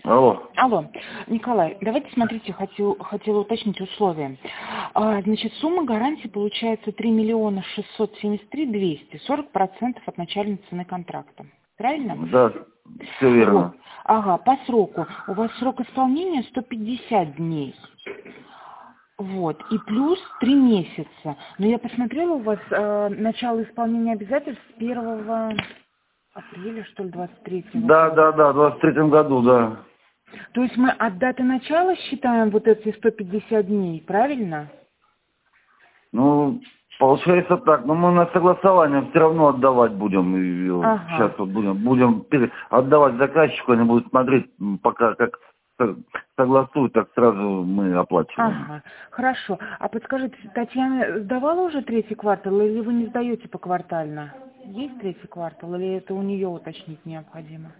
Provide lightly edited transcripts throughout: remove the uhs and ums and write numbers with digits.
Алло. Алло, Николай, давайте, смотрите, хотела уточнить условия. Значит, сумма гарантии получается 3 673 200, 40% от начальной цены контракта. Правильно? Да, все верно. Вот. Ага, по сроку. У вас срок исполнения 150 дней. Вот, и плюс 3 месяца. Но я посмотрела, у вас начало исполнения обязательств с 1 апреля, что ли, 23-го Да, года. в 23-м году, да. То есть мы от даты начала считаем вот эти 150 дней, правильно? Ну, получается так, но мы на согласование все равно отдавать будем. И Ага. сейчас вот будем отдавать заказчику, они будут смотреть, пока как согласуют, так сразу мы оплачиваем. Ага, хорошо. А подскажите, Татьяна сдавала уже третий квартал, или вы не сдаете поквартально? Есть третий квартал, или это у нее уточнить необходимо?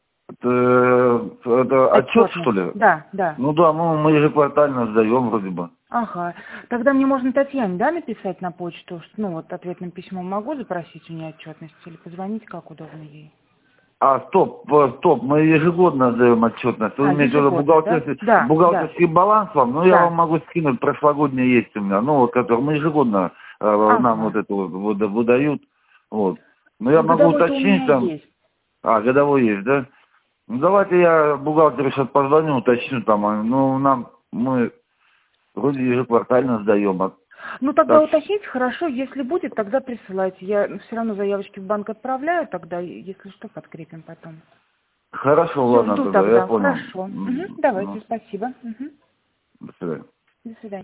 Это отчет, что Отчетность. ли? Да, да. Ну да, мы ежеквартально сдаем вроде бы. Ага. Тогда мне можно Татьяне, да, написать на почту, ну вот ответным письмом могу запросить у нее отчетность, или позвонить, как удобно ей? Стоп, мы ежегодно сдаем отчетность. Вы имеете в виду Ежегодно, да? Да, да, бухгалтерский баланс вам? Ну, я да. вам могу скинуть, прошлогодний есть у меня. Ну, вот, который мы ежегодно нам вот Ага. это вот выдают. Вот. Но я Ну, могу годовой-то у уточнить меня там. есть. Годовой есть, да? Ну, давайте я бухгалтеру сейчас позвоню, уточню там. Мы вроде ежеквартально сдаем. Ну, тогда Так, уточните, хорошо, если будет, тогда присылайте. Я все равно заявочки в банк отправляю, тогда, если что, подкрепим потом. хорошо, Все, ладно жду тогда, я тогда. понял. Хорошо. Давайте, спасибо. До свидания. До свидания.